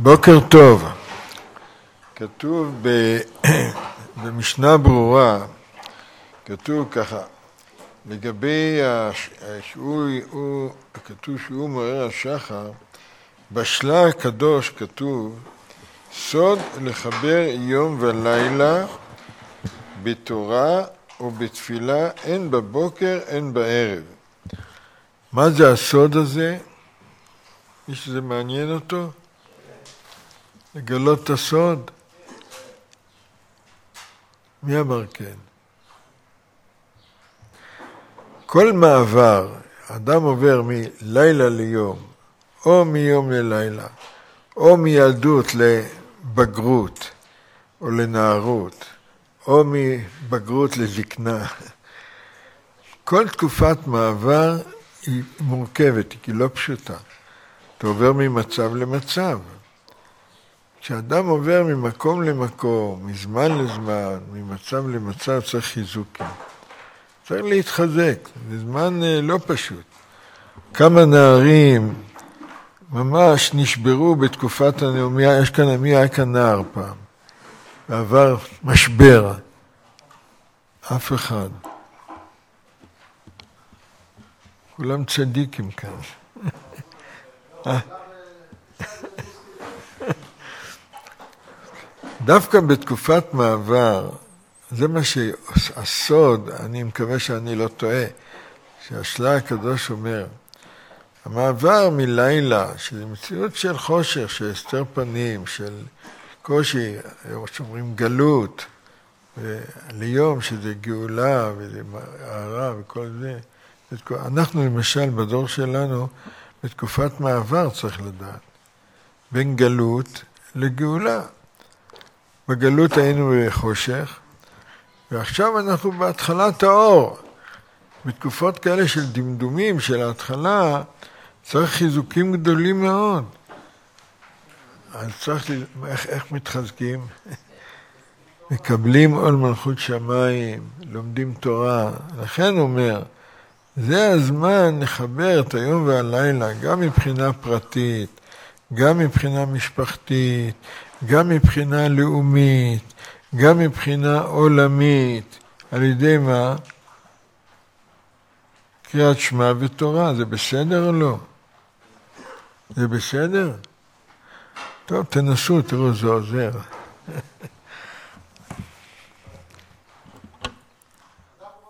בוקר טוב. כתוב במשנה ברורה, כתוב ככה, לגבי, כתוב שהוא מעורר השחר, בשלה הקדוש כתוב, סוד לחבר יום ולילה בתורה ובתפילה, אין בבוקר, אין בערב. מה זה הסוד הזה? מי שזה מעניין אותו? לגלות את הסוד? מי אמר כן? כל מעבר, אדם עובר מלילה ליום, או מיום ללילה, או מילדות לבגרות, או לנערות, או מבגרות לזקנה. כל תקופת מעבר היא מורכבת, היא לא פשוטה. אתה עובר ממצב למצב. כשאדם עובר ממקום למקום, מזמן לזמן, ממצב למצב, צריך חיזוקים. צריך להתחזק, זה זמן לא פשוט. כמה נערים ממש נשברו בתקופת הנאומיה, יש כאן, מי היה כאן נער פעם? ועבר משבר. אף אחד. כולם צדיקים כאן. דווקא בתקופת מעבר, זה מה שהסוד, אני מקווה שאני לא טועה, שהשלה הקדוש אומר, המעבר מלילה, שזה מציאות של חושך, של הסתר פנים, של קושי, שאומרים גלות, ליום שזה גאולה וזה הערה וכל זה. אנחנו למשל בדור שלנו, בתקופת מעבר צריך לדעת, בין גלות לגאולה. בגלות היינו בחושך, ועכשיו אנחנו בהתחלת האור. בתקופות כאלה של דמדומים, של ההתחלה, צריך חיזוקים גדולים מאוד. אז צריך, איך מתחזקים? מקבלים עול מלכות שמיים, לומדים תורה. לכן הוא אומר, זה הזמן לחבר את היום והלילה, גם מבחינה פרטית, גם מבחינה משפחתית, גם מבחינה לאומית, גם מבחינה עולמית. על ידי מה? קריאת שמע ותורה. זה בסדר או לא? זה בסדר? טוב, תנסו, תראו, זה עוזר.